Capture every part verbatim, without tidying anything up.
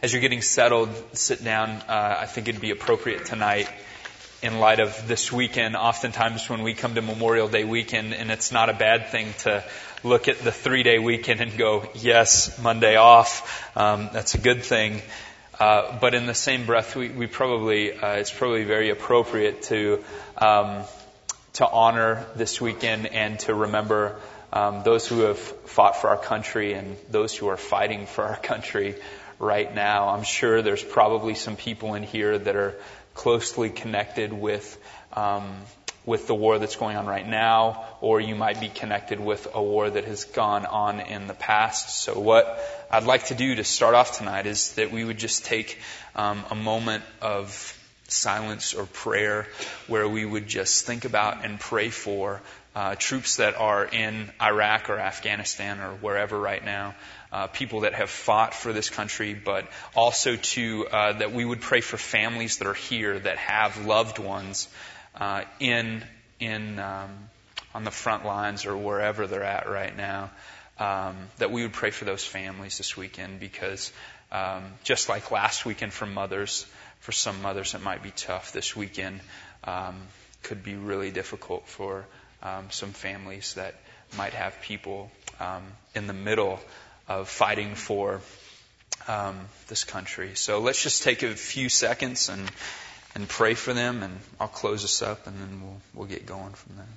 As you're getting settled, sit down. Uh, I think it'd be appropriate tonight, in light of this weekend. Oftentimes when we come to Memorial Day weekend, and it's not a bad thing to look at the three-day weekend and go, yes, Monday off. Um, that's a good thing. Uh, but in the same breath, we, we probably uh, it's probably very appropriate to um, to honor this weekend and to remember um, those who have fought for our country and those who are fighting for our country right now. I'm sure there's probably some people in here that are closely connected with um, with the war that's going on right now, or you might be connected with a war that has gone on in the past. So what I'd like to do to start off tonight is that we would just take um, a moment of silence or prayer where we would just think about and pray for uh, troops that are in Iraq or Afghanistan or wherever right now. Uh, people that have fought for this country, but also to uh, that we would pray for families that are here that have loved ones uh, in in um, on the front lines or wherever they're at right now. Um, that we would pray for those families this weekend, because um, just like last weekend for mothers, for some mothers it might be tough. This weekend um, could be really difficult for um, some families that might have people um, in the middle of fighting for um, this country. So let's just take a few seconds and and pray for them, and I'll close us up, and then we'll we'll get going from there.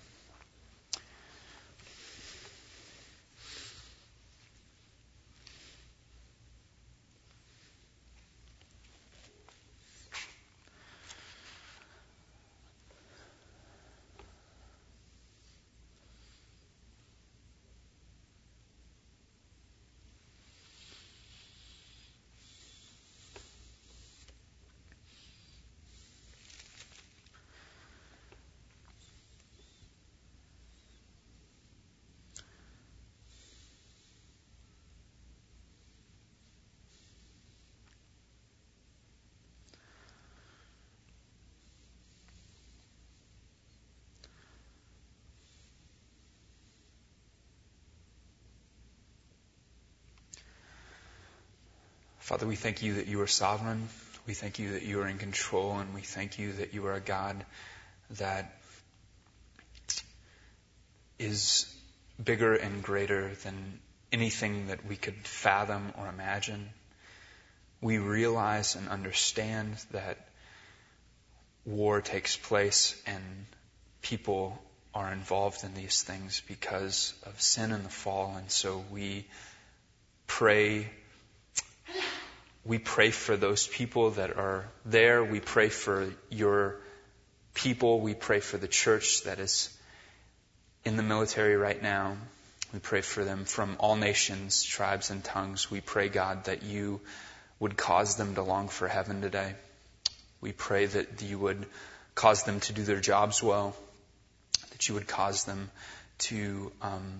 Father, we thank you that you are sovereign. We thank you that you are in control, and we thank you that you are a God that is bigger and greater than anything that we could fathom or imagine. We realize and understand that war takes place and people are involved in these things because of sin and the fall, and so we pray We pray for those people that are there. We pray for your people. We pray for the church that is in the military right now. We pray for them from all nations, tribes, and tongues. We pray, God, that you would cause them to long for heaven today. We pray that you would cause them to do their jobs well, that you would cause them to um,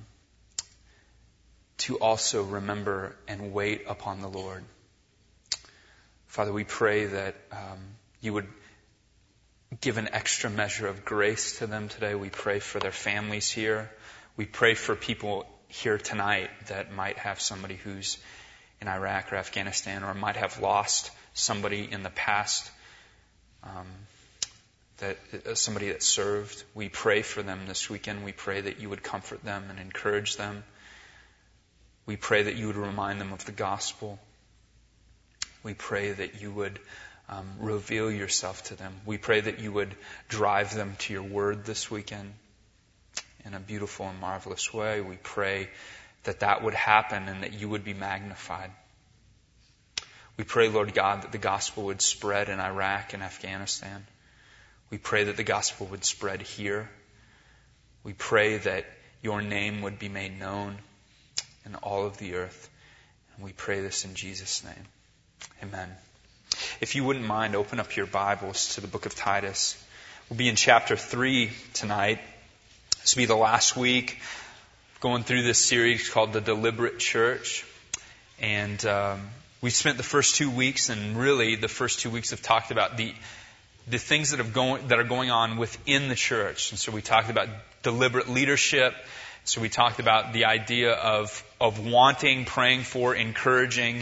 to also remember and wait upon the Lord. Father, we pray that um, you would give an extra measure of grace to them today. We pray for their families here. We pray for people here tonight that might have somebody who's in Iraq or Afghanistan, or might have lost somebody in the past, um, that uh, somebody that served. We pray for them this weekend. We pray that you would comfort them and encourage them. We pray that you would remind them of the gospel. We pray that you would um, reveal yourself to them. We pray that you would drive them to your word this weekend in a beautiful and marvelous way. We pray that that would happen and that you would be magnified. We pray, Lord God, that the gospel would spread in Iraq and Afghanistan. We pray that the gospel would spread here. We pray that your name would be made known in all of the earth. And we pray this in Jesus' name. Amen. If you wouldn't mind, open up your Bibles to the book of Titus. We'll be in chapter three tonight. This will be the last week going through this series called The Deliberate Church. And um, we spent the first two weeks, and really the first two weeks have talked about the the things that have going that are going on within the church. And so we talked about deliberate leadership. So we talked about the idea of of wanting, praying for, encouraging,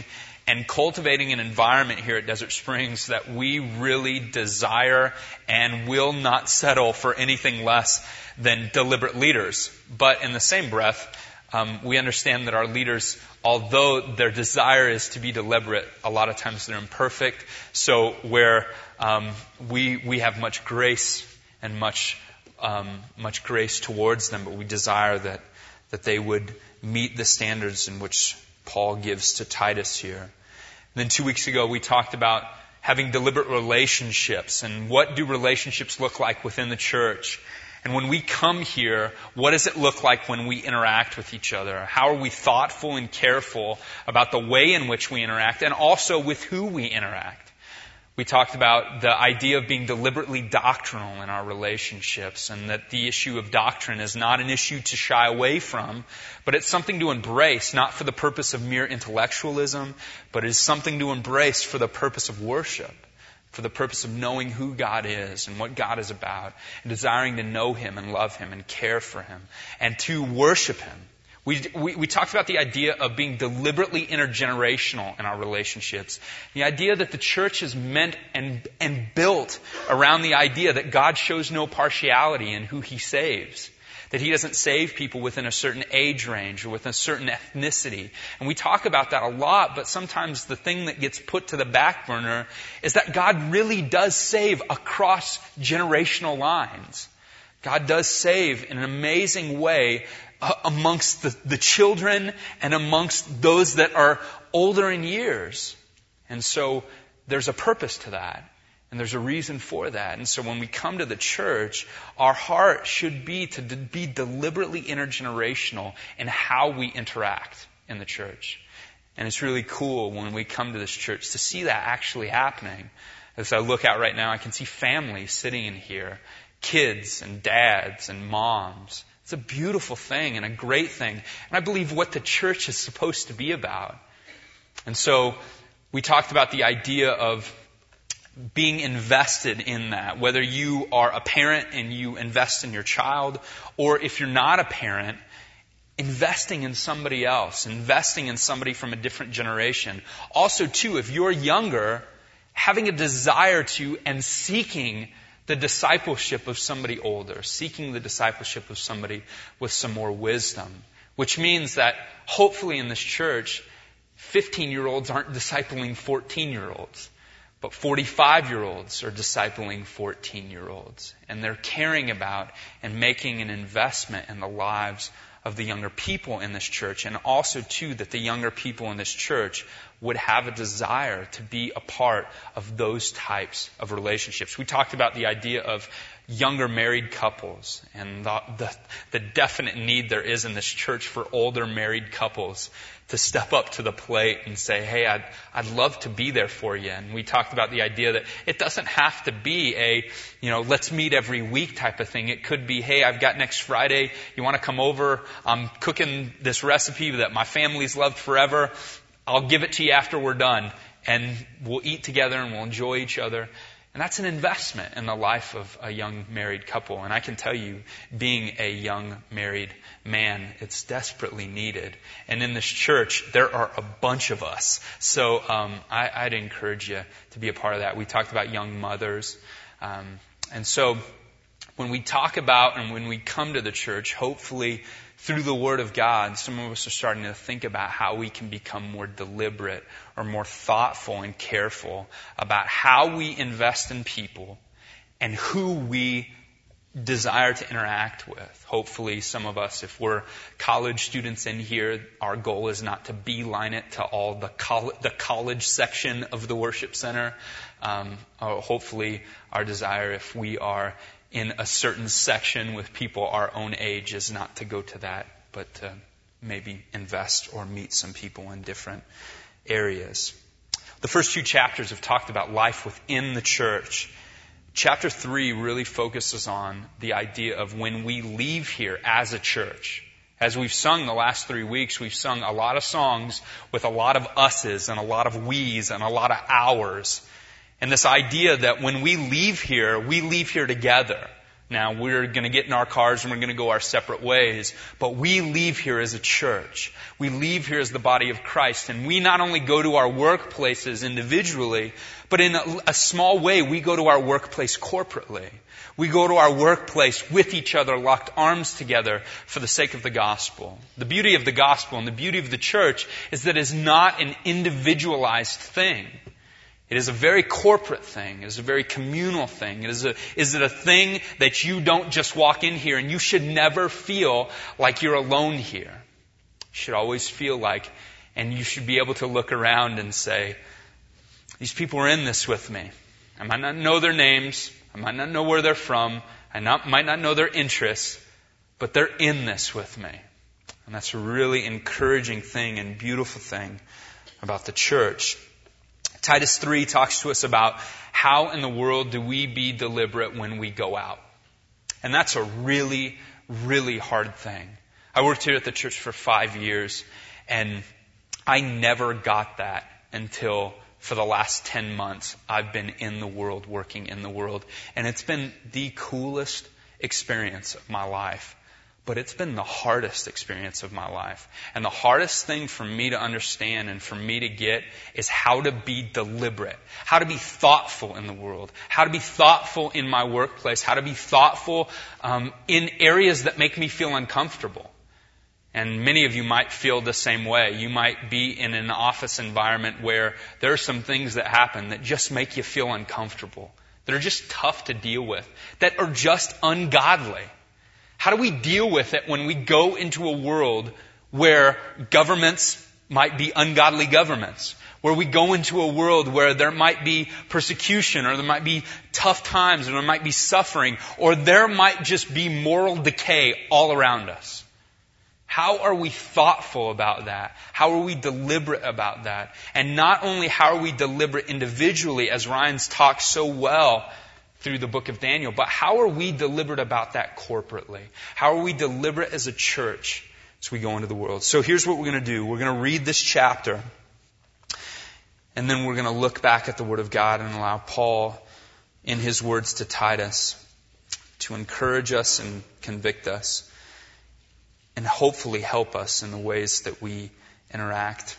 and cultivating an environment here at Desert Springs that we really desire and will not settle for anything less than deliberate leaders. But in the same breath, um, we understand that our leaders, although their desire is to be deliberate, a lot of times they're imperfect. So where um, we we have much grace and much um, much grace towards them, but we desire that that they would meet the standards in which Paul gives to Titus here. And then two weeks ago we talked about having deliberate relationships and what do relationships look like within the church. And when we come here, what does it look like when we interact with each other? How are we thoughtful and careful about the way in which we interact and also with who we interact? We talked about the idea of being deliberately doctrinal in our relationships, and that the issue of doctrine is not an issue to shy away from, but it's something to embrace, not for the purpose of mere intellectualism, but is something to embrace for the purpose of worship, for the purpose of knowing who God is and what God is about, and desiring to know Him and love Him and care for Him, and to worship Him. We, we, we talked about the idea of being deliberately intergenerational in our relationships. The idea that the church is meant and, and built around the idea that God shows no partiality in who He saves. That He doesn't save people within a certain age range or within a certain ethnicity. And we talk about that a lot, but sometimes the thing that gets put to the back burner is that God really does save across generational lines. God does save in an amazing way amongst the, the children and amongst those that are older in years. And so there's a purpose to that. And there's a reason for that. And so when we come to the church, our heart should be to be deliberately intergenerational in how we interact in the church. And it's really cool when we come to this church to see that actually happening. As I look out right now, I can see families sitting in here, kids and dads and moms. It's a beautiful thing and a great thing. And I believe what the church is supposed to be about. And so we talked about the idea of being invested in that. Whether you are a parent and you invest in your child, or if you're not a parent, investing in somebody else, investing in somebody from a different generation. Also, too, if you're younger, having a desire to and seeking the discipleship of somebody older, seeking the discipleship of somebody with some more wisdom, which means that hopefully in this church, fifteen-year-olds aren't discipling fourteen-year-olds, but forty-five-year-olds are discipling fourteen-year-olds, and they're caring about and making an investment in the lives of the younger people in this church, and also, too, that the younger people in this church would have a desire to be a part of those types of relationships. We talked about the idea of younger married couples and the, the, the definite need there is in this church for older married couples to step up to the plate and say, hey, I'd, I'd love to be there for you. And we talked about the idea that it doesn't have to be a, you know, let's meet every week type of thing. It could be, hey, I've got next Friday. You want to come over? I'm cooking this recipe that my family's loved forever. I'll give it to you after we're done. And we'll eat together and we'll enjoy each other. And that's an investment in the life of a young married couple. And I can tell you, being a young married man, it's desperately needed. And in this church, there are a bunch of us. So um, I, I'd encourage you to be a part of that. We talked about young mothers. Um, and so when we talk about and when we come to the church, hopefully through the Word of God, some of us are starting to think about how we can become more deliberate or more thoughtful and careful about how we invest in people and who we desire to interact with. Hopefully some of us, if we're college students in here, our goal is not to beeline it to all the, coll- the college section of the worship center. Um, or hopefully our desire, if we are in a certain section with people our own age, is not to go to that, but to maybe invest or meet some people in different areas. The first two chapters have talked about life within the church. Chapter three really focuses on the idea of when we leave here as a church. As we've sung the last three weeks, we've sung a lot of songs with a lot of us's and a lot of we's and a lot of ours. And this idea that when we leave here, we leave here together. Now, we're going to get in our cars and we're going to go our separate ways, but we leave here as a church. We leave here as the body of Christ, and we not only go to our workplaces individually, but in a, a small way, we go to our workplace corporately. We go to our workplace with each other, locked arms together for the sake of the gospel. The beauty of the gospel and the beauty of the church is that it's not an individualized thing. It is a very corporate thing. It is a very communal thing. It is a, is it a thing that you don't just walk in here, and you should never feel like you're alone here. You should always feel like, and you should be able to look around and say, these people are in this with me. I might not know their names. I might not know where they're from. I not, might not know their interests, but they're in this with me. And that's a really encouraging thing and beautiful thing about the church. Titus three talks to us about how in the world do we be deliberate when we go out. And that's a really, really hard thing. I worked here at the church for five years, and I never got that until for the last ten months I've been in the world, working in the world. And it's been the coolest experience of my life. But it's been the hardest experience of my life. And the hardest thing for me to understand and for me to get is how to be deliberate, how to be thoughtful in the world, how to be thoughtful in my workplace, how to be thoughtful um, in areas that make me feel uncomfortable. And many of you might feel the same way. You might be in an office environment where there are some things that happen that just make you feel uncomfortable, that are just tough to deal with, that are just ungodly. How do we deal with it when we go into a world where governments might be ungodly governments? Where we go into a world where there might be persecution, or there might be tough times, or there might be suffering, or there might just be moral decay all around us? How are we thoughtful about that? How are we deliberate about that? And not only how are we deliberate individually, as Ryan's talked so well through the book of Daniel, but how are we deliberate about that corporately? How are we deliberate as a church as we go into the world? So here's what we're going to do. We're going to read this chapter, and then we're going to look back at the Word of God and allow Paul, in his words to Titus, to encourage us and convict us, and hopefully help us in the ways that we interact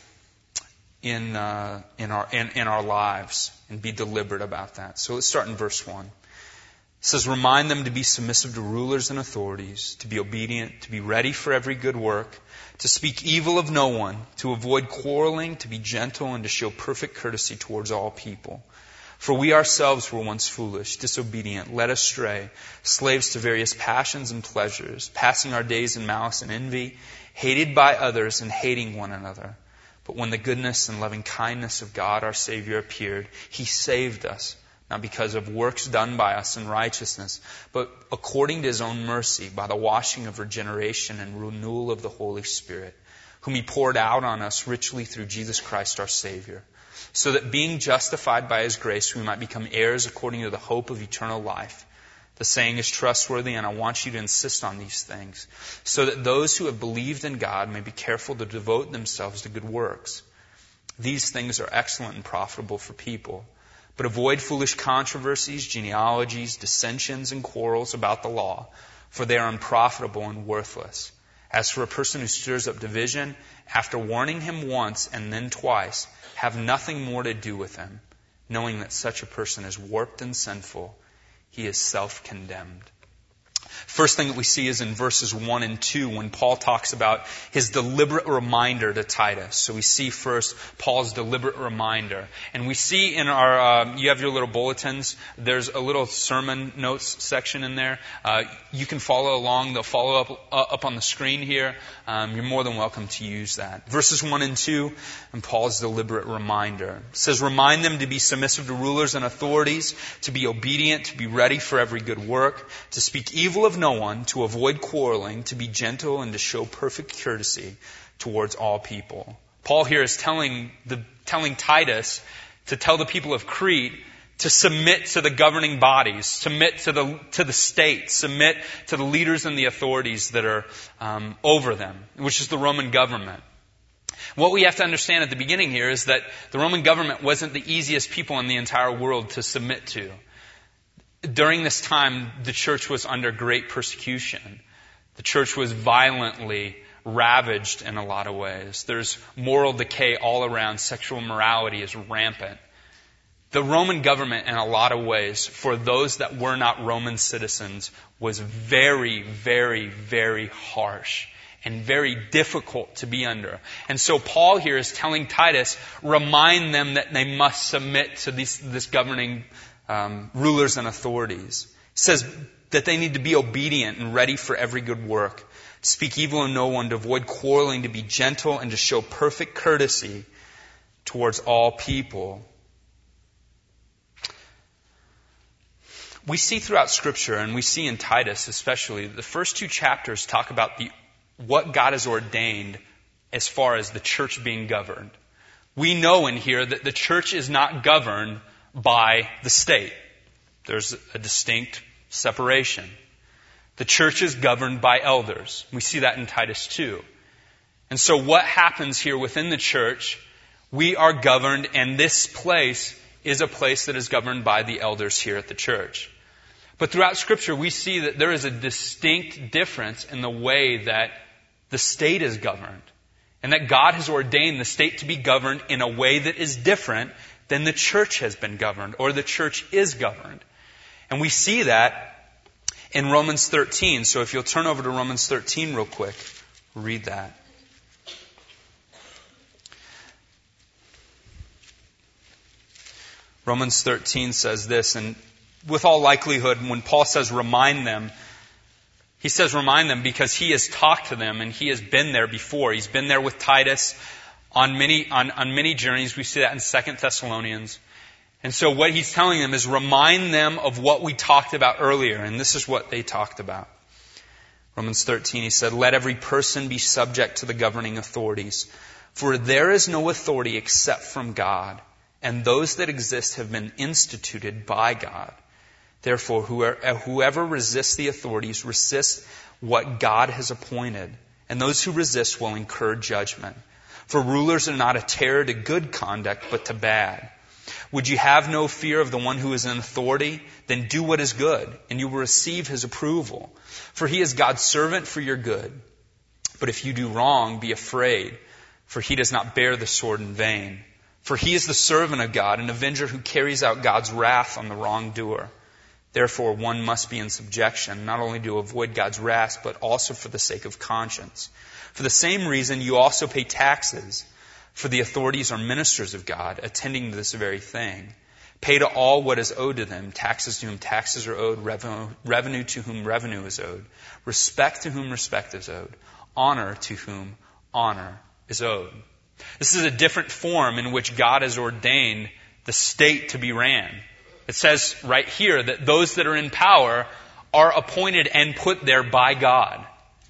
in uh, in our in, in our lives, and be deliberate about that. So let's start in verse one. It says, "Remind them to be submissive to rulers and authorities, to be obedient, to be ready for every good work, to speak evil of no one, to avoid quarreling, to be gentle, and to show perfect courtesy towards all people. For we ourselves were once foolish, disobedient, led astray, slaves to various passions and pleasures, passing our days in malice and envy, hated by others and hating one another. But when the goodness and loving kindness of God our Savior appeared, He saved us, not because of works done by us in righteousness, but according to His own mercy, by the washing of regeneration and renewal of the Holy Spirit, whom He poured out on us richly through Jesus Christ our Savior, so that being justified by His grace, we might become heirs according to the hope of eternal life. The saying is trustworthy, and I want you to insist on these things, so that those who have believed in God may be careful to devote themselves to good works. These things are excellent and profitable for people. But avoid foolish controversies, genealogies, dissensions, and quarrels about the law, for they are unprofitable and worthless. As for a person who stirs up division, after warning him once and then twice, have nothing more to do with him, knowing that such a person is warped and sinful. He is self-condemned." First thing that we see is in verses one and two when Paul talks about his deliberate reminder to Titus. So we see first Paul's deliberate reminder. And we see in our, uh, you have your little bulletins, there's a little sermon notes section in there. Uh, you can follow along. They'll follow up, uh, up on the screen here. Um, you're more than welcome to use that. Verses one and two, and Paul's deliberate reminder. It says, "Remind them to be submissive to rulers and authorities, to be obedient, to be ready for every good work, to speak evil of no one, to avoid quarreling, to be gentle, and to show perfect courtesy towards all people." Paul here is telling the telling Titus to tell the people of Crete to submit to the governing bodies, submit to the to the state, submit to the leaders and the authorities that are um, over them, which is the Roman government. What we have to understand at the beginning here is that the Roman government wasn't the easiest people in the entire world to submit to. during this time, the church was under great persecution. The church was violently ravaged in a lot of ways. There's moral decay all around. Sexual immorality is rampant. The Roman government, in a lot of ways, for those that were not Roman citizens, was very, very, very harsh and very difficult to be under. And so Paul here is telling Titus, remind them that they must submit to these, this governing um, rulers and authorities. He says that they need to be obedient and ready for every good work, to speak evil of no one, to avoid quarreling, to be gentle, and to show perfect courtesy towards all people. We see throughout Scripture, and we see in Titus especially, the first two chapters talk about the what God has ordained as far as the church being governed. We know in here that the church is not governed by the state. There's a distinct separation. The church is governed by elders. We see that in Titus two. And so what happens here within the church, we are governed, and this place is a place that is governed by the elders here at the church. But throughout Scripture, we see that there is a distinct difference in the way that the state is governed, and that God has ordained the state to be governed in a way that is different than the church has been governed, or the church is governed. And we see that in Romans thirteen. So if you'll turn over to Romans thirteen real quick, read that. Romans thirteen says this, and with all likelihood, when Paul says remind them, he says remind them because he has talked to them and he has been there before. He's been there with Titus on many, on, on many journeys. We see that in Second Thessalonians. And so what he's telling them is remind them of what we talked about earlier. And this is what they talked about. Romans thirteen, he said, let every person be subject to the governing authorities, for there is no authority except from God, and those that exist have been instituted by God. Therefore, whoever resists the authorities resists what God has appointed, and those who resist will incur judgment. For rulers are not a terror to good conduct, but to bad. Would you have no fear of the one who is in authority? Then do what is good, and you will receive his approval. For he is God's servant for your good. But if you do wrong, be afraid, for he does not bear the sword in vain. For he is the servant of God, an avenger who carries out God's wrath on the wrongdoer. Therefore, one must be in subjection, not only to avoid God's wrath, but also for the sake of conscience. For the same reason, you also pay taxes, for the authorities are ministers of God, attending to this very thing. Pay to all what is owed to them, taxes to whom taxes are owed, revenue, revenue to whom revenue is owed, respect to whom respect is owed, honor to whom honor is owed. This is a different form in which God has ordained the state to be ran. It says right here that those that are in power are appointed and put there by God.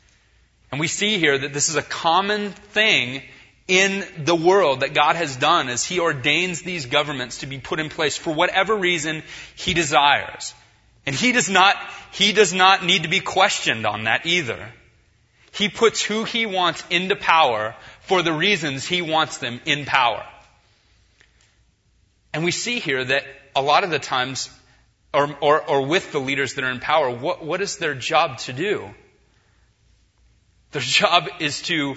And we see here that this is a common thing in the world that God has done as He ordains these governments to be put in place for whatever reason He desires. And He does not, He does not need to be questioned on that either. He puts who He wants into power for the reasons He wants them in power. And we see here that a lot of the times, or, or, or with the leaders that are in power, what, what is their job to do? Their job is to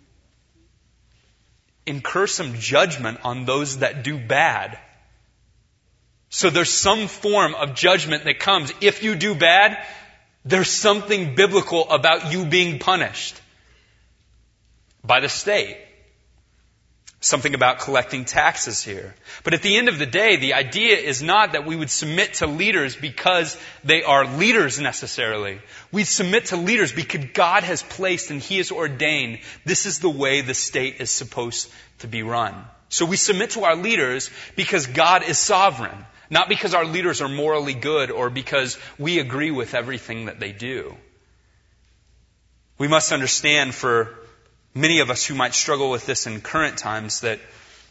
incur some judgment on those that do bad. So there's some form of judgment that comes. If you do bad, there's something biblical about you being punished by the state. Something about collecting taxes here. But at the end of the day, the idea is not that we would submit to leaders because they are leaders necessarily. We submit to leaders because God has placed and He has ordained this is the way the state is supposed to be run. So we submit to our leaders because God is sovereign, not because our leaders are morally good or because we agree with everything that they do. We must understand, for many of us who might struggle with this in current times, that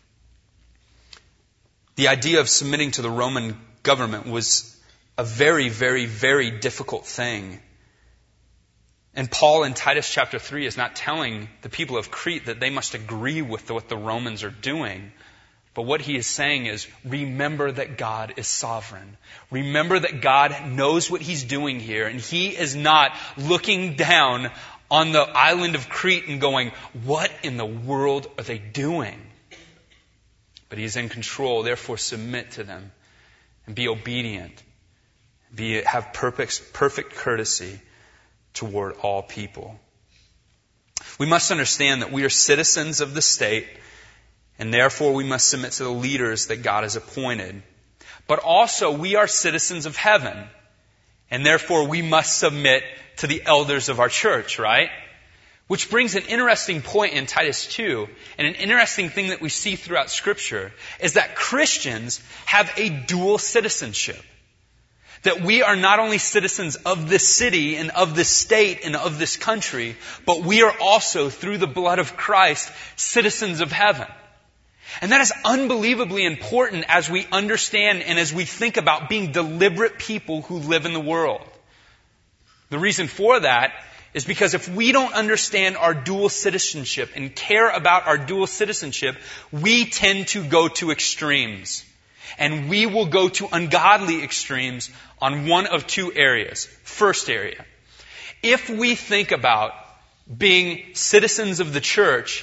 the idea of submitting to the Roman government was a very, very, very difficult thing. And Paul in Titus chapter three is not telling the people of Crete that they must agree with what the Romans are doing. But what he is saying is, remember that God is sovereign. Remember that God knows what he's doing here, and he is not looking down on the island of Crete and going, what in the world are they doing? But he's in control, therefore submit to them and be obedient. Be, have perfect, perfect courtesy toward all people. We must understand that we are citizens of the state, and therefore we must submit to the leaders that God has appointed. But also we are citizens of heaven, and therefore we must submit to the elders of our church, right? Which brings an interesting point in Titus two, and an interesting thing that we see throughout Scripture, is that Christians have a dual citizenship. That we are not only citizens of this city and of this state and of this country, but we are also, through the blood of Christ, citizens of heaven. And that is unbelievably important as we understand and as we think about being deliberate people who live in the world. The reason for that is because if we don't understand our dual citizenship and care about our dual citizenship, we tend to go to extremes. And we will go to ungodly extremes on one of two areas. First area, if we think about being citizens of the church,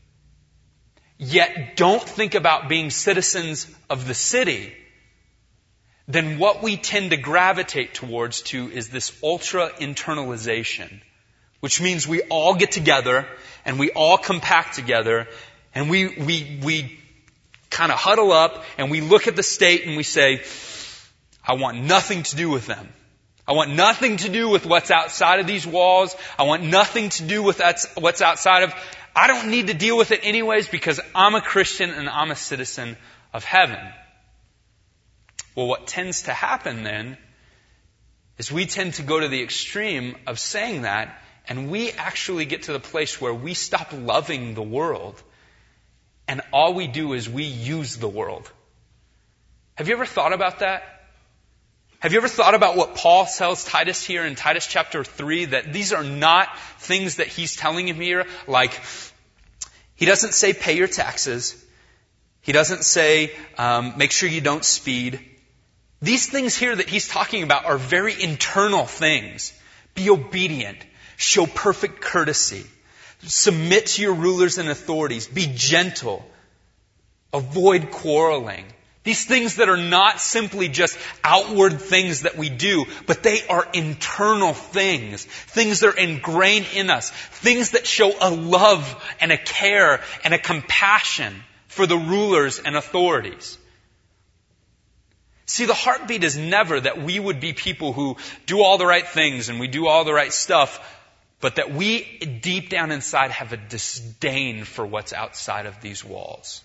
yet don't think about being citizens of the city, then what we tend to gravitate towards to is this ultra-internalization, which means we all get together and we all compact together and we, we, we kind of huddle up and we look at the state and we say, I want nothing to do with them. I want nothing to do with what's outside of these walls. I want nothing to do with what's outside of... I don't need to deal with it anyways because I'm a Christian and I'm a citizen of heaven. Well, what tends to happen then is we tend to go to the extreme of saying that, and we actually get to the place where we stop loving the world. And all we do is we use the world. Have you ever thought about that? Have you ever thought about what Paul tells Titus here in Titus chapter three? That these are not things that he's telling him here. Like, he doesn't say pay your taxes. He doesn't say um, make sure you don't speed. These things here that he's talking about are very internal things. Be obedient. Show perfect courtesy. Submit to your rulers and authorities. Be gentle. Avoid quarreling. These things that are not simply just outward things that we do, but they are internal things. Things that are ingrained in us. Things that show a love and a care and a compassion for the rulers and authorities. See, the heartbeat is never that we would be people who do all the right things and we do all the right stuff, but that we deep down inside have a disdain for what's outside of these walls.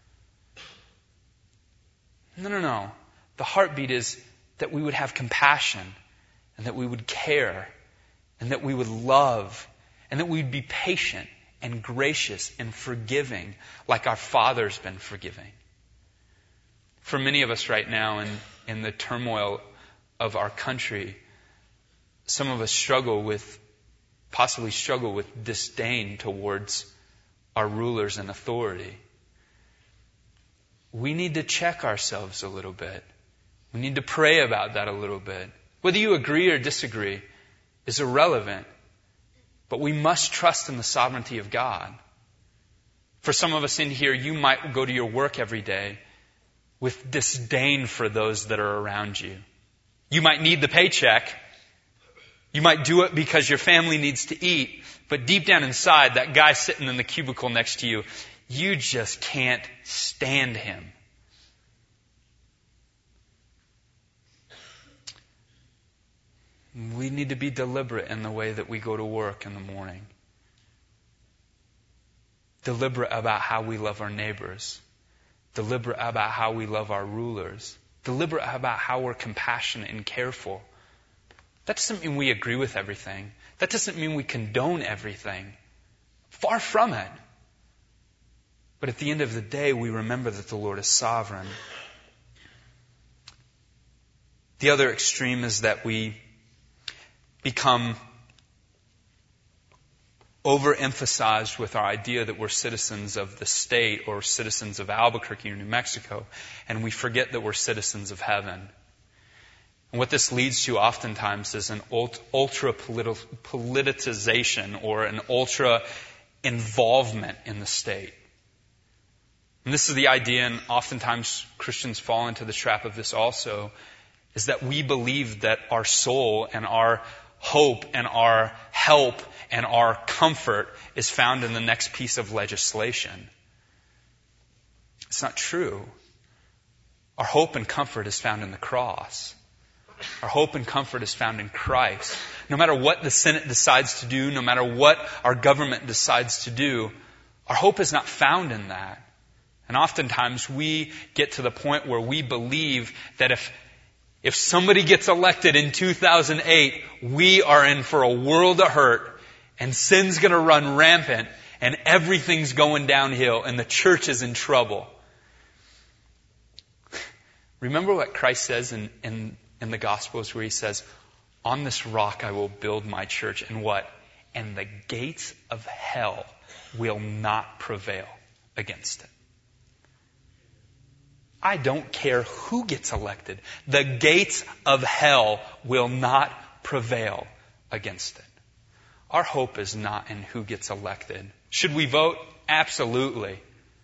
No, no, no. The heartbeat is that we would have compassion and that we would care and that we would love and that we would be patient and gracious and forgiving like our Father's been forgiving. For many of us right now in, in the turmoil of our country, some of us struggle with, possibly struggle with disdain towards our rulers and authority. We need to check ourselves a little bit. We need to pray about that a little bit. Whether you agree or disagree is irrelevant, but we must trust in the sovereignty of God. For some of us in here, you might go to your work every day with disdain for those that are around you. You might need the paycheck. You might do it because your family needs to eat, but deep down inside, that guy sitting in the cubicle next to you, you just can't stand him. We need to be deliberate in the way that we go to work in the morning. Deliberate about how we love our neighbors. Deliberate about how we love our rulers. Deliberate about how we're compassionate and careful. That doesn't mean we agree with everything. That doesn't mean we condone everything. Far from it. But at the end of the day, we remember that the Lord is sovereign. The other extreme is that we become overemphasized with our idea that we're citizens of the state or citizens of Albuquerque or New Mexico, and we forget that we're citizens of heaven. And what this leads to oftentimes is an ultra politicization or an ultra involvement in the state. And this is the idea, and oftentimes Christians fall into the trap of this also, is that we believe that our soul and our hope and our help and our comfort is found in the next piece of legislation. It's not true. Our hope and comfort is found in the cross. Our hope and comfort is found in Christ. No matter what the Senate decides to do, no matter what our government decides to do, our hope is not found in that. And oftentimes we get to the point where we believe that if if somebody gets elected in two thousand eight, we are in for a world of hurt, and sin's going to run rampant, and everything's going downhill, and the church is in trouble. Remember what Christ says in, in in the Gospels where he says, on this rock I will build my church, and what? And the gates of hell will not prevail against it. I don't care who gets elected. The gates of hell will not prevail against it. Our hope is not in who gets elected. Should we vote? Absolutely.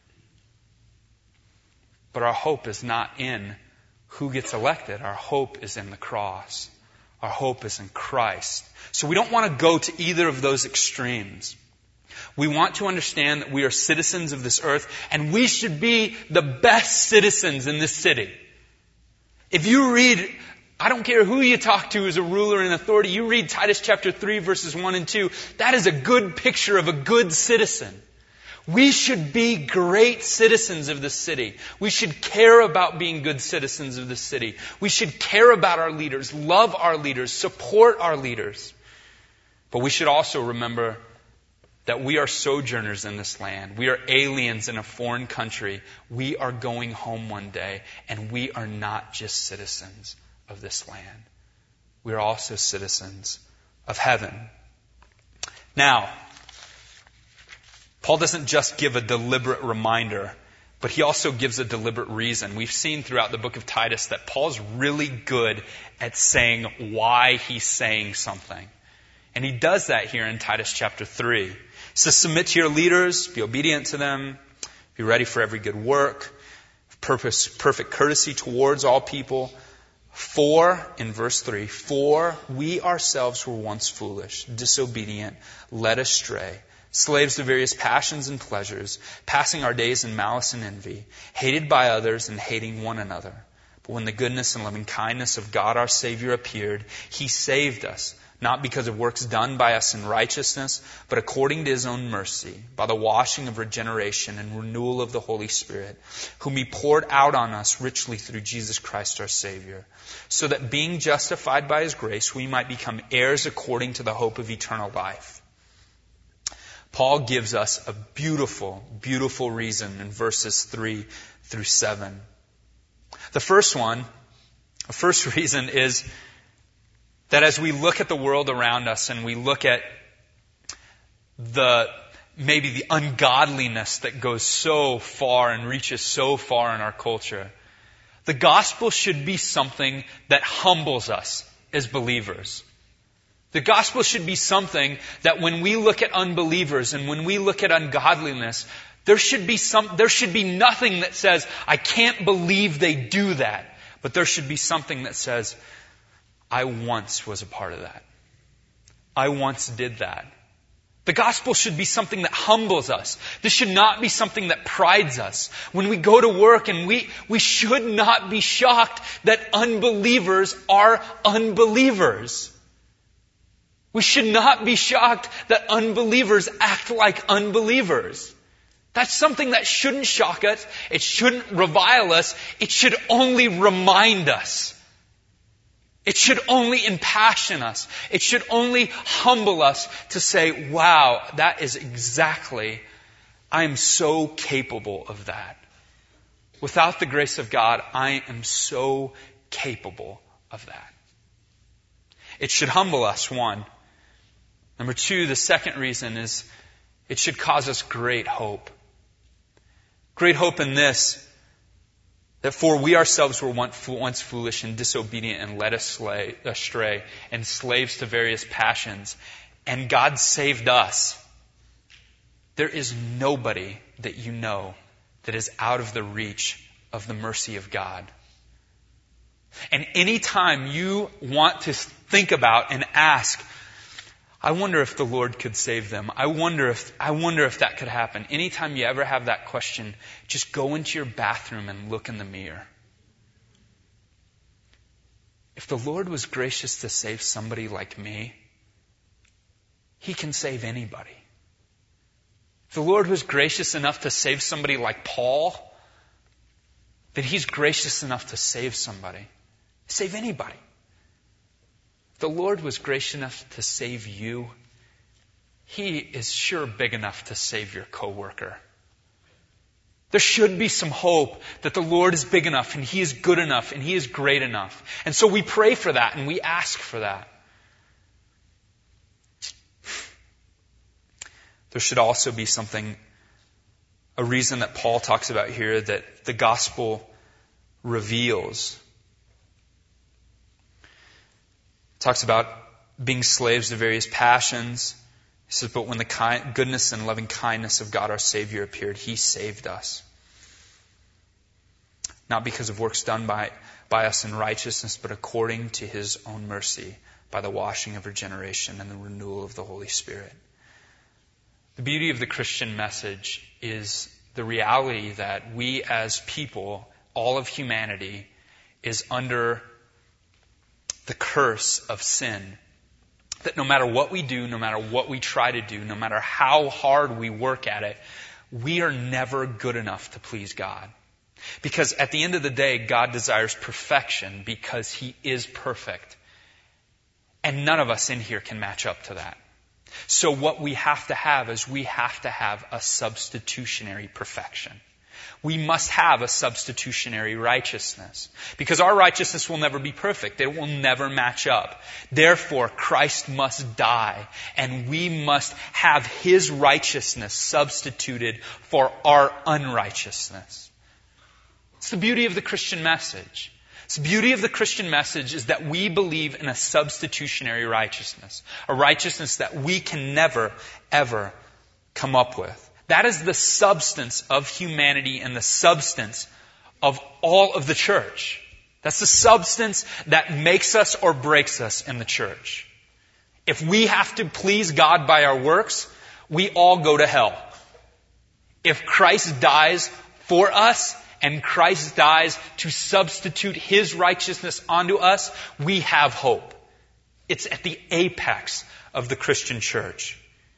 But our hope is not in who gets elected. Our hope is in the cross. Our hope is in Christ. So we don't want to go to either of those extremes. We want to understand that we are citizens of this earth, and we should be the best citizens in this city. If you read, I don't care who you talk to as a ruler and authority, you read Titus chapter three verses one and two, that is a good picture of a good citizen. We should be great citizens of the city. We should care about being good citizens of the city. We should care about our leaders, love our leaders, support our leaders. But we should also remember that we are sojourners in this land. We are aliens in a foreign country. We are going home one day, and we are not just citizens of this land. We are also citizens of heaven. Now, Paul doesn't just give a deliberate reminder, but he also gives a deliberate reason. We've seen throughout the book of Titus that Paul's really good at saying why he's saying something. And he does that here in Titus chapter three. He says, submit to your leaders, be obedient to them, be ready for every good work, purpose, perfect courtesy towards all people. For, in verse three, for we ourselves were once foolish, disobedient, led astray, slaves to various passions and pleasures, passing our days in malice and envy, hated by others and hating one another. But when the goodness and loving kindness of God our Savior appeared, He saved us, not because of works done by us in righteousness, but according to His own mercy, by the washing of regeneration and renewal of the Holy Spirit, whom He poured out on us richly through Jesus Christ our Savior, so that being justified by His grace, we might become heirs according to the hope of eternal life. Paul gives us a beautiful, beautiful reason in verses three through seven. The first one, the first reason is that as we look at the world around us and we look at the maybe the ungodliness that goes so far and reaches so far in our culture, the gospel should be something that humbles us as believers. The gospel should be something that when we look at unbelievers and when we look at ungodliness, there should be some, there should be nothing that says, I can't believe they do that. But there should be something that says, I once was a part of that. I once did that. The gospel should be something that humbles us. This should not be something that prides us. When we go to work, and we, we should not be shocked that unbelievers are unbelievers. We should not be shocked that unbelievers act like unbelievers. That's something that shouldn't shock us. It shouldn't revile us. It should only remind us. It should only impassion us. It should only humble us to say, wow, that is exactly, I am so capable of that. Without the grace of God, I am so capable of that. It should humble us, one. Number two, the second reason is it should cause us great hope. Great hope in this, that for we ourselves were once foolish and disobedient and led astray and slaves to various passions, and God saved us. There is nobody that you know that is out of the reach of the mercy of God. And anytime you want to think about and ask, I wonder if the Lord could save them. I wonder if, I wonder if that could happen. Anytime you ever have that question, just go into your bathroom and look in the mirror. If the Lord was gracious to save somebody like me, He can save anybody. If the Lord was gracious enough to save somebody like Paul, then He's gracious enough to save somebody. Save anybody. If the Lord was gracious enough to save you, He is sure big enough to save your coworker. There should be some hope that the Lord is big enough and He is good enough and He is great enough. And so we pray for that and we ask for that. There should also be something, a reason that Paul talks about here that the gospel reveals. It talks about being slaves to various passions. He says, but when the kind, goodness and loving kindness of God our Savior appeared, He saved us. Not because of works done by, by us in righteousness, but according to His own mercy, by the washing of regeneration and the renewal of the Holy Spirit. The beauty of the Christian message is the reality that we as people, all of humanity, is under the curse of sin. That no matter what we do, no matter what we try to do, no matter how hard we work at it, we are never good enough to please God. Because at the end of the day, God desires perfection because He is perfect. And none of us in here can match up to that. So what we have to have is we have to have a substitutionary perfection. We must have a substitutionary righteousness. Because our righteousness will never be perfect. It will never match up. Therefore, Christ must die. And we must have His righteousness substituted for our unrighteousness. It's the beauty of the Christian message. The beauty of the Christian message is that we believe in a substitutionary righteousness. A righteousness that we can never, ever come up with. That is the substance of humanity and the substance of all of the church. That's the substance that makes us or breaks us in the church. If we have to please God by our works, we all go to hell. If Christ dies for us, and Christ dies to substitute His righteousness onto us, we have hope. It's at the apex of the Christian church.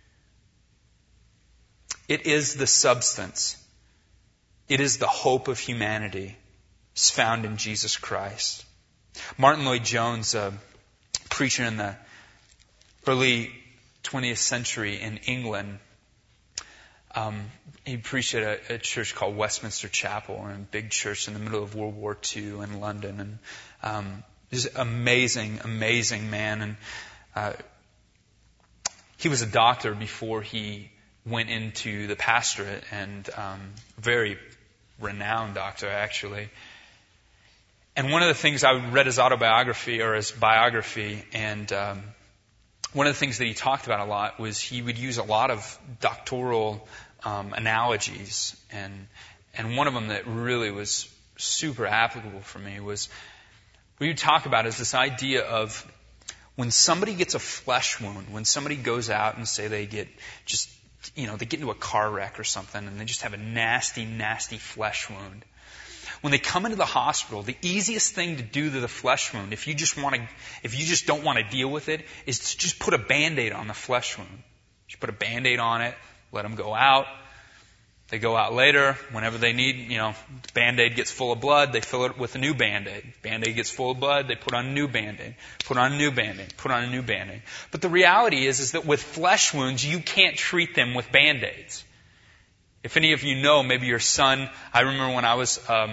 It is the substance. It is the hope of humanity. It's found in Jesus Christ. Martin Lloyd-Jones, a preacher in the early twentieth century in England, Um, he preached at a, a church called Westminster Chapel, a big church in the middle of World War Two in London. And um, he's an amazing, amazing man. And uh, he was a doctor before he went into the pastorate, and um, very renowned doctor, actually. And one of the things, I read his autobiography or his biography, and um, one of the things that he talked about a lot was he would use a lot of doctoral um, analogies, and and one of them that really was super applicable for me was what you talk about is this idea of when somebody gets a flesh wound, when somebody goes out and say they get just, you know, they get into a car wreck or something and they just have a nasty, nasty flesh wound. When they come into the hospital, the easiest thing to do to the flesh wound, if you just want to, if you just don't want to deal with it, is to just put a Band-Aid on the flesh wound. Just put a Band-Aid on it, let them go out. They go out later, whenever they need, you know, the Band-Aid gets full of blood, they fill it with a new Band-Aid. Band-Aid gets full of blood, they put on a new Band-Aid. Put on a new Band-Aid. Put on a new Band-Aid. But the reality is, is that with flesh wounds, you can't treat them with Band-Aids. If any of you know, maybe your son, I remember when I was um,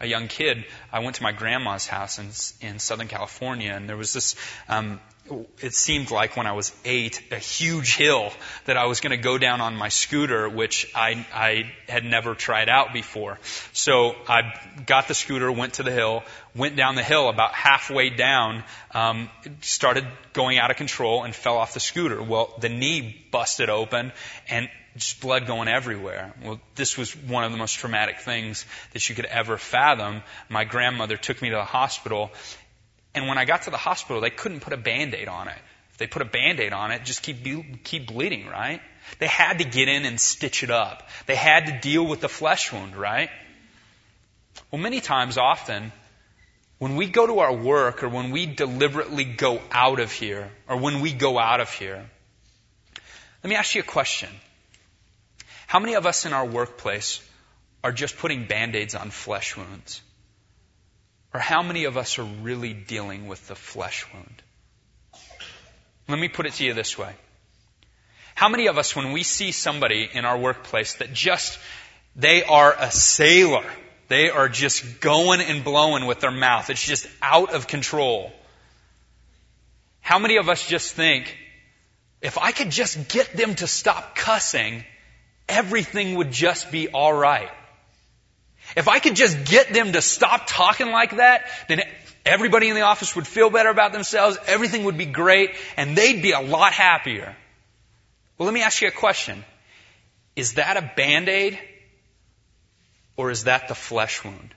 a young kid, I went to my grandma's house in, in Southern California, and there was this, um, it seemed like when I was eight, a huge hill that I was going to go down on my scooter, which I, I had never tried out before. So I got the scooter, went to the hill, went down the hill. About halfway down, um, started going out of control and fell off the scooter. Well, the knee busted open and just blood going everywhere. Well, this was one of the most traumatic things that you could ever fathom. My grandmother took me to the hospital. And when I got to the hospital, they couldn't put a Band-Aid on it. If they put a Band-Aid on it, just keep keep bleeding, right? They had to get in and stitch it up. They had to deal with the flesh wound, right? Well, many times, often, when we go to our work or when we deliberately go out of here or when we go out of here, let me ask you a question. How many of us in our workplace are just putting Band-Aids on flesh wounds? Or how many of us are really dealing with the flesh wound? Let me put it to you this way. How many of us, when we see somebody in our workplace that just, they are a sailor, they are just going and blowing with their mouth, it's just out of control. How many of us just think, if I could just get them to stop cussing, everything would just be all right. If I could just get them to stop talking like that, then everybody in the office would feel better about themselves, everything would be great, and they'd be a lot happier. Well, let me ask you a question. Is that a Band-Aid, or is that the flesh wound?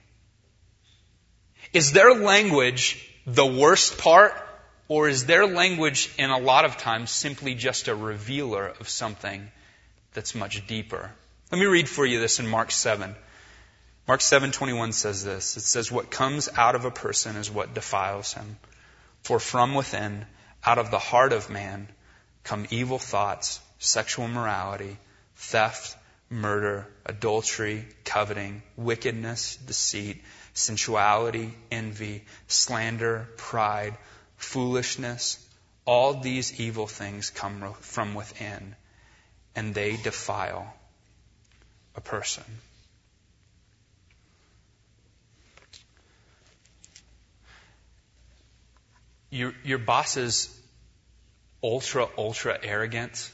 Is their language the worst part, or is their language, in a lot of times, simply just a revealer of something that's much deeper? Let me read for you this in Mark seven. Mark seven twenty-one says this. It says, what comes out of a person is what defiles him. For from within, out of the heart of man, come evil thoughts, sexual immorality, theft, murder, adultery, coveting, wickedness, deceit, sensuality, envy, slander, pride, foolishness. All these evil things come from within, and they defile a person. Your, your boss's ultra, ultra arrogance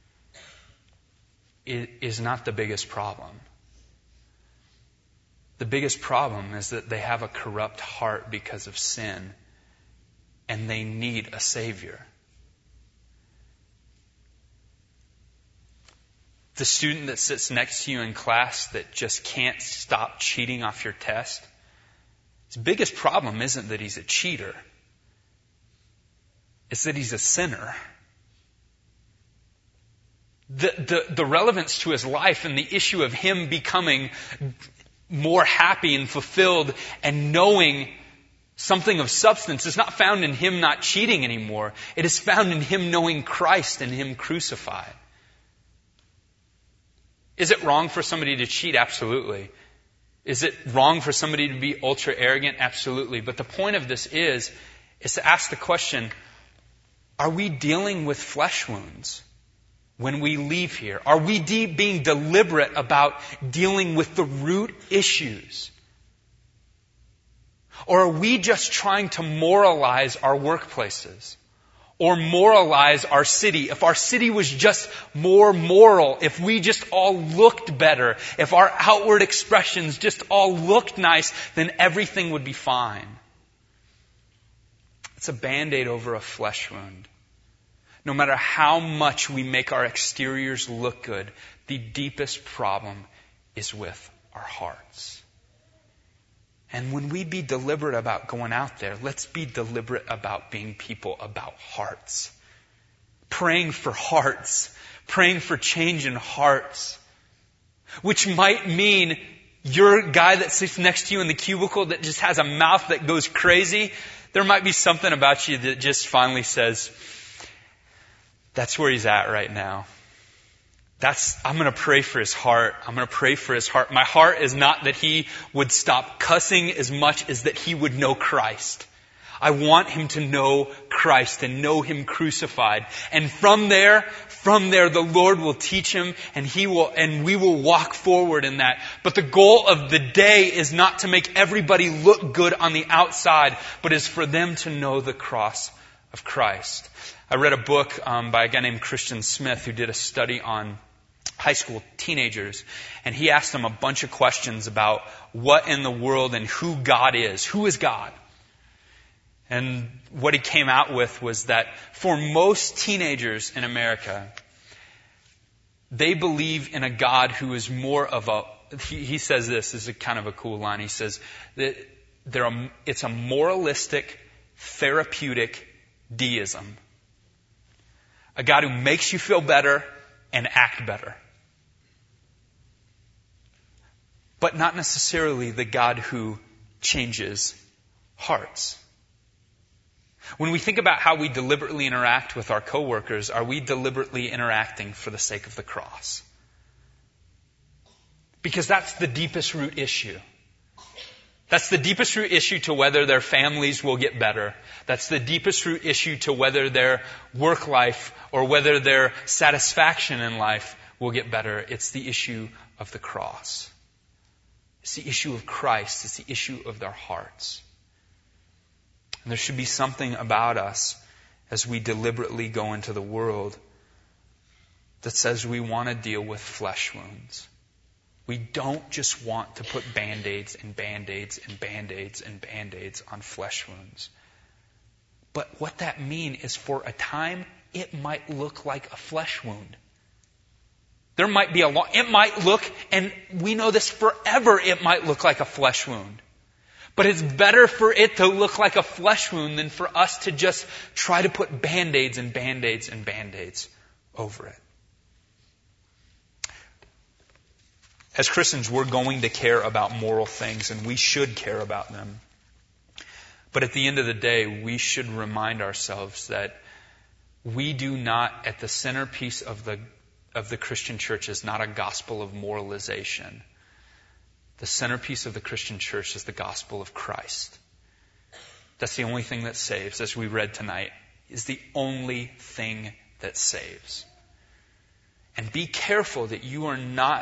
is, is not the biggest problem. The biggest problem is that they have a corrupt heart because of sin, and they need a Savior. The student that sits next to you in class that just can't stop cheating off your test, his biggest problem isn't that he's a cheater. It's that he's a sinner. The, the, the relevance to his life and the issue of him becoming more happy and fulfilled and knowing something of substance is not found in him not cheating anymore. It is found in him knowing Christ and him crucified. Is it wrong for somebody to cheat? Absolutely. Is it wrong for somebody to be ultra arrogant? Absolutely. But the point of this is, is to ask the question, are we dealing with flesh wounds when we leave here? Are we de- being deliberate about dealing with the root issues? Or are we just trying to moralize our workplaces? Or moralize our city? If our city was just more moral, if we just all looked better, if our outward expressions just all looked nice, then everything would be fine. It's a Band-Aid over a flesh wound. No matter how much we make our exteriors look good, the deepest problem is with our hearts. And when we be deliberate about going out there, let's be deliberate about being people about hearts. Praying for hearts. Praying for change in hearts. Which might mean your guy that sits next to you in the cubicle that just has a mouth that goes crazy, there might be something about you that just finally says, that's where he's at right now. That's, I'm going to pray for his heart. I'm going to pray for his heart. My heart is not that he would stop cussing as much as that he would know Christ. I want him to know Christ and know him crucified. And from there, from there, the Lord will teach him and he will, and we will walk forward in that. But the goal of the day is not to make everybody look good on the outside, but is for them to know the cross of Christ. I read a book um, by a guy named Christian Smith who did a study on high school teenagers, and he asked them a bunch of questions about what in the world and who God is. Who is God? And what he came out with was that for most teenagers in America, they believe in a God who is more of a, he, he says this, this is a kind of a cool line. He says that they're a, it's a moralistic, therapeutic deism. A God who makes you feel better and act better. But not necessarily the God who changes hearts. When we think about how we deliberately interact with our coworkers, are we deliberately interacting for the sake of the cross? Because that's the deepest root issue. That's the deepest root issue to whether their families will get better. That's the deepest root issue to whether their work life or whether their satisfaction in life will get better. It's the issue of the cross. It's the issue of Christ. It's the issue of their hearts. And there should be something about us as we deliberately go into the world that says we want to deal with flesh wounds. We don't just want to put Band-Aids and Band-Aids and Band-Aids and Band-Aids on flesh wounds. But what that means is for a time, it might look like a flesh wound. There might be a long, it might look, and we know this forever, it might look like a flesh wound. But it's better for it to look like a flesh wound than for us to just try to put Band-Aids and Band-Aids and Band-Aids over it. As Christians, we're going to care about moral things, and we should care about them. But at the end of the day, we should remind ourselves that we do not, at the centerpiece of the of the Christian church is not a gospel of moralization. The centerpiece of the Christian church is the gospel of Christ. That's the only thing that saves, as we read tonight, is the only thing that saves. And be careful that you are not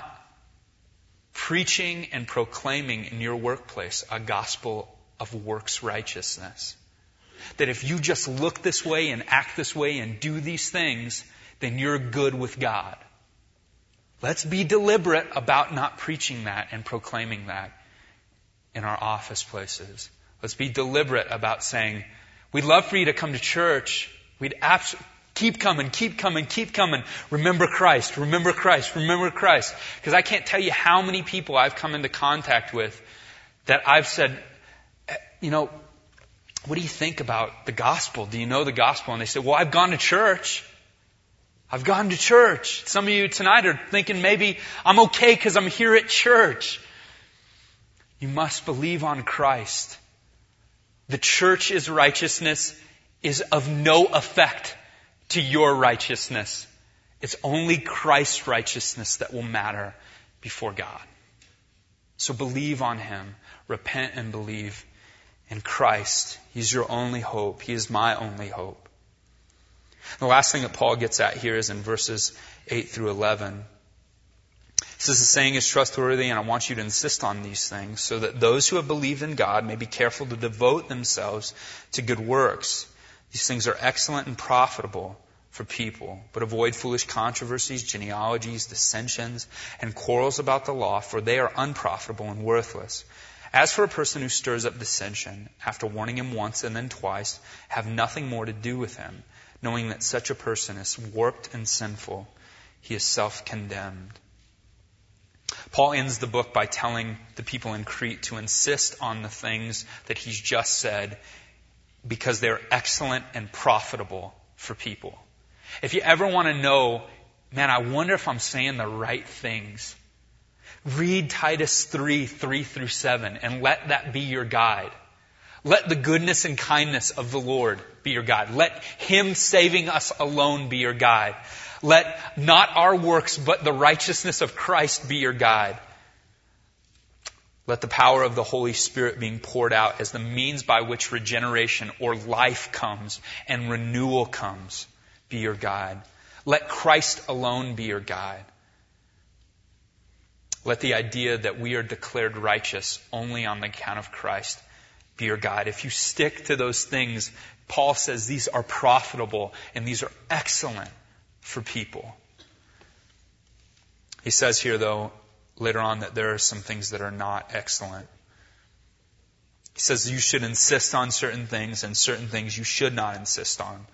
preaching and proclaiming in your workplace a gospel of works righteousness. That if you just look this way and act this way and do these things, then you're good with God. Let's be deliberate about not preaching that and proclaiming that in our office places. Let's be deliberate about saying, we'd love for you to come to church. We'd abs- keep coming, keep coming, keep coming. Remember Christ, remember Christ, remember Christ. Because I can't tell you how many people I've come into contact with that I've said, you know, what do you think about the gospel? Do you know the gospel? And they say, well, I've gone to church. I've gone to church. Some of you tonight are thinking maybe I'm okay because I'm here at church. You must believe on Christ. The church's righteousness is of no effect to your righteousness. It's only Christ's righteousness that will matter before God. So believe on Him. Repent and believe in Christ. He's your only hope. He is my only hope. The last thing that Paul gets at here is in verses eight through eleven. He says the saying is trustworthy, and I want you to insist on these things, so that those who have believed in God may be careful to devote themselves to good works. These things are excellent and profitable for people, but avoid foolish controversies, genealogies, dissensions, and quarrels about the law, for they are unprofitable and worthless. As for a person who stirs up dissension, after warning him once and then twice, have nothing more to do with him, knowing that such a person is warped and sinful. He is self-condemned. Paul ends the book by telling the people in Crete to insist on the things that he's just said because they're excellent and profitable for people. If you ever want to know, man, I wonder if I'm saying the right things, read Titus three, three through seven, and let that be your guide. Let the goodness and kindness of the Lord be your guide. Let Him saving us alone be your guide. Let not our works, but the righteousness of Christ be your guide. Let the power of the Holy Spirit being poured out as the means by which regeneration or life comes and renewal comes be your guide. Let Christ alone be your guide. Let the idea that we are declared righteous only on the account of Christ be your guide. If you stick to those things, Paul says these are profitable and these are excellent for people. He says here, though, later on that there are some things that are not excellent. He says you should insist on certain things and certain things you should not insist on.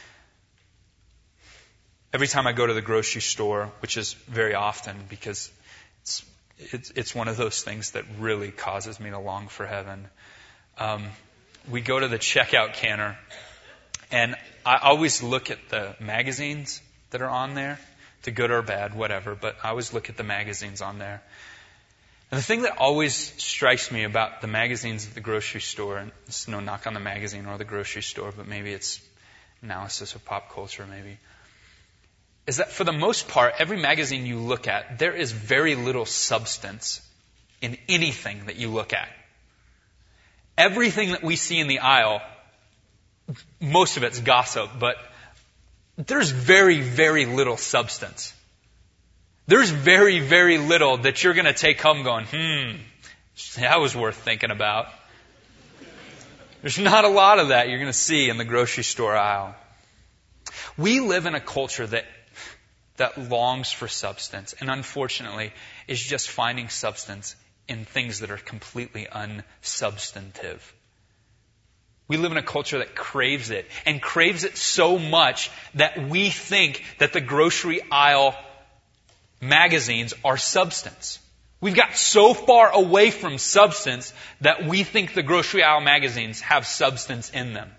Every time I go to the grocery store, which is very often because it's it's, it's one of those things that really causes me to long for heaven, um, we go to the checkout counter, and I always look at the magazines that are on there, to good or bad, whatever, but I always look at the magazines on there. And the thing that always strikes me about the magazines at the grocery store, and this is no knock on the magazine or the grocery store, but maybe it's analysis of pop culture maybe, is that for the most part, every magazine you look at, there is very little substance in anything that you look at. Everything that we see in the aisle, most of it's gossip, but there's very, very little substance. There's very, very little that you're going to take home going, hmm, that was worth thinking about. There's not a lot of that you're going to see in the grocery store aisle. We live in a culture that that longs for substance, and unfortunately is just finding substance in things that are completely unsubstantive. We live in a culture that craves it, and craves it so much that we think that the grocery aisle magazines are substance. We've got so far away from substance that we think the grocery aisle magazines have substance in them.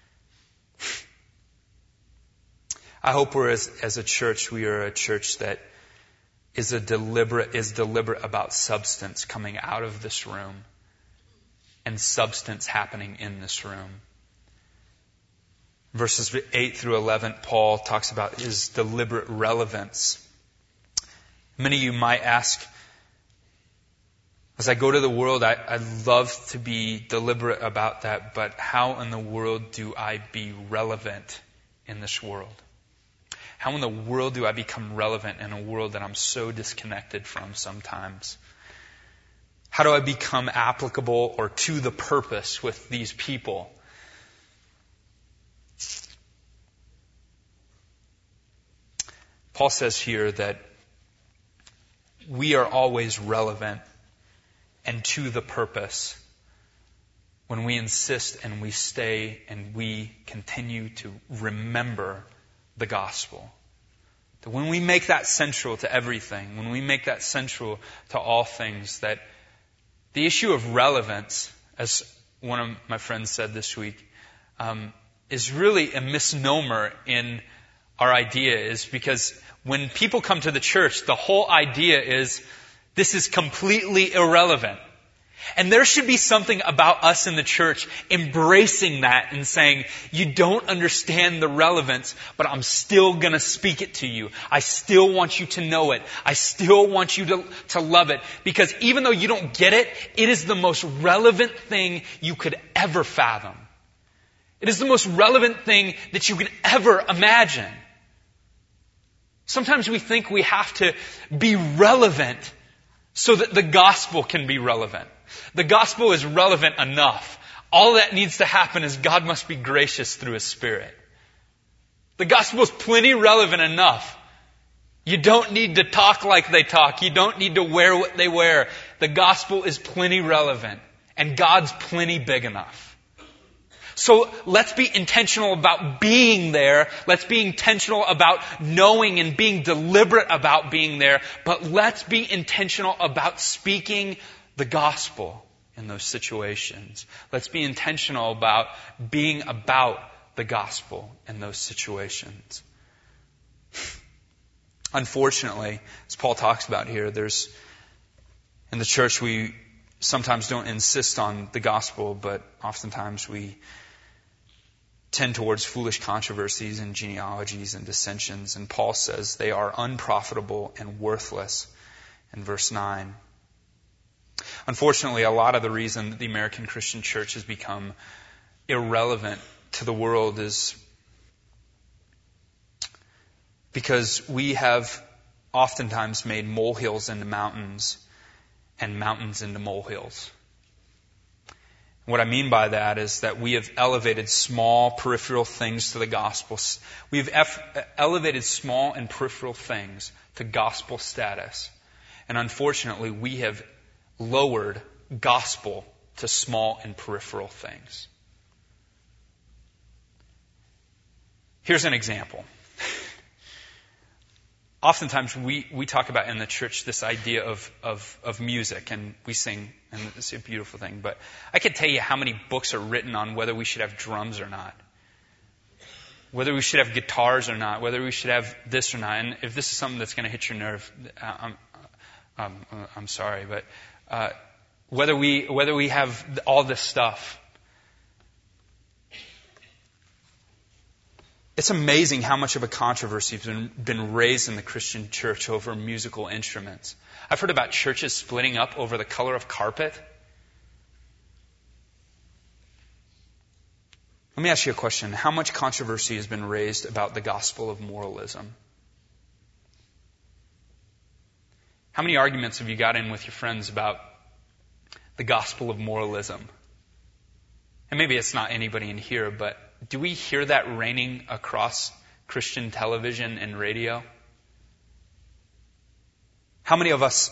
I hope we're as, as a church, we are a church that is a deliberate, is deliberate about substance coming out of this room and substance happening in this room. Verses eight through eleven, Paul talks about his deliberate relevance. Many of you might ask, as I go to the world, I, I love to be deliberate about that, but how in the world do I be relevant in this world? How in the world do I become relevant in a world that I'm so disconnected from sometimes? How do I become applicable or to the purpose with these people? Paul says here that we are always relevant and to the purpose when we insist and we stay and we continue to remember the gospel. That when we make that central to everything, when we make that central to all things, that the issue of relevance, as one of my friends said this week, um, is really a misnomer in our idea, is because when people come to the church, the whole idea is this is completely irrelevant. And there should be something about us in the church embracing that and saying, you don't understand the relevance, but I'm still going to speak it to you. I still want you to know it. I still want you to, to love it. Because even though you don't get it, it is the most relevant thing you could ever fathom. It is the most relevant thing that you can ever imagine. Sometimes we think we have to be relevant so that the gospel can be relevant. The gospel is relevant enough. All that needs to happen is God must be gracious through His Spirit. The gospel is plenty relevant enough. You don't need to talk like they talk. You don't need to wear what they wear. The gospel is plenty relevant. And God's plenty big enough. So let's be intentional about being there. Let's be intentional about knowing and being deliberate about being there. But let's be intentional about speaking the gospel in those situations. Let's be intentional about being about the gospel in those situations. Unfortunately, as Paul talks about here, there's, in the church we sometimes don't insist on the gospel, but oftentimes we tend towards foolish controversies and genealogies and dissensions. And Paul says they are unprofitable and worthless in verse nine. Unfortunately, a lot of the reason that the American Christian church has become irrelevant to the world is because we have oftentimes made molehills into mountains and mountains into molehills. What I mean by that is that we have elevated small peripheral things to the gospel. We've eff- elevated small and peripheral things to gospel status. And unfortunately, we have lowered gospel to small and peripheral things. Here's an example. Oftentimes we, we talk about in the church this idea of, of, of music, and we sing, and it's a beautiful thing. But I could tell you how many books are written on whether we should have drums or not, whether we should have guitars or not, whether we should have this or not. And if this is something that's going to hit your nerve, I'm, I'm, I'm sorry, but uh, whether we whether we have all this stuff. It's amazing how much of a controversy has been, been raised in the Christian church over musical instruments. I've heard about churches splitting up over the color of carpet. Let me ask you a question. How much controversy has been raised about the gospel of moralism? How many arguments have you got in with your friends about the gospel of moralism? And maybe it's not anybody in here, but do we hear that reigning across Christian television and radio? How many of us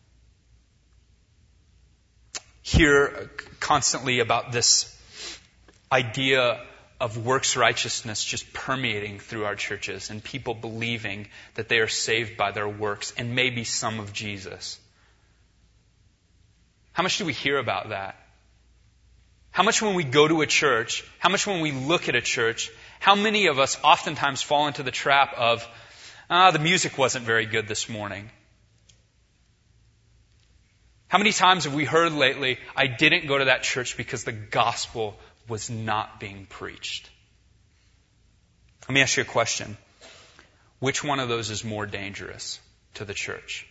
hear constantly about this idea of works righteousness just permeating through our churches and people believing that they are saved by their works and maybe some of Jesus? How much do we hear about that? How much when we go to a church, how much when we look at a church, how many of us oftentimes fall into the trap of, ah, the music wasn't very good this morning? How many times have we heard lately, I didn't go to that church because the gospel was not being preached? Let me ask you a question. Which one of those is more dangerous to the church?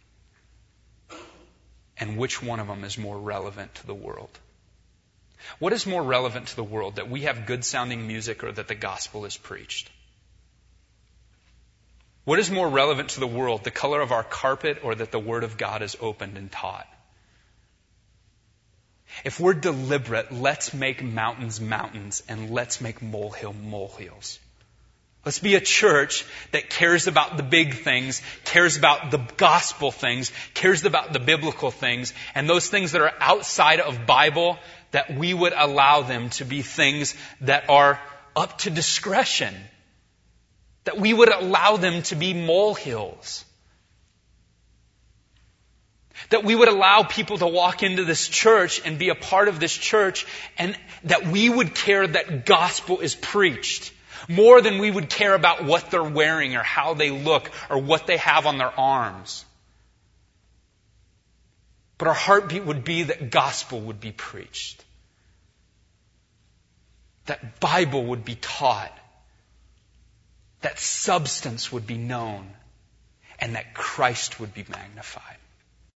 And which one of them is more relevant to the world? What is more relevant to the world, that we have good sounding music or that the gospel is preached? What is more relevant to the world, the color of our carpet or that the word of God is opened and taught? If we're deliberate, let's make mountains mountains and let's make molehill molehills. Let's be a church that cares about the big things, cares about the gospel things, cares about the biblical things, and those things that are outside of Bible, that we would allow them to be things that are up to discretion. That we would allow them to be molehills. That we would allow people to walk into this church and be a part of this church, and that we would care that gospel is preached more than we would care about what they're wearing or how they look or what they have on their arms. But our heartbeat would be that gospel would be preached. That Bible would be taught. That substance would be known. And that Christ would be magnified.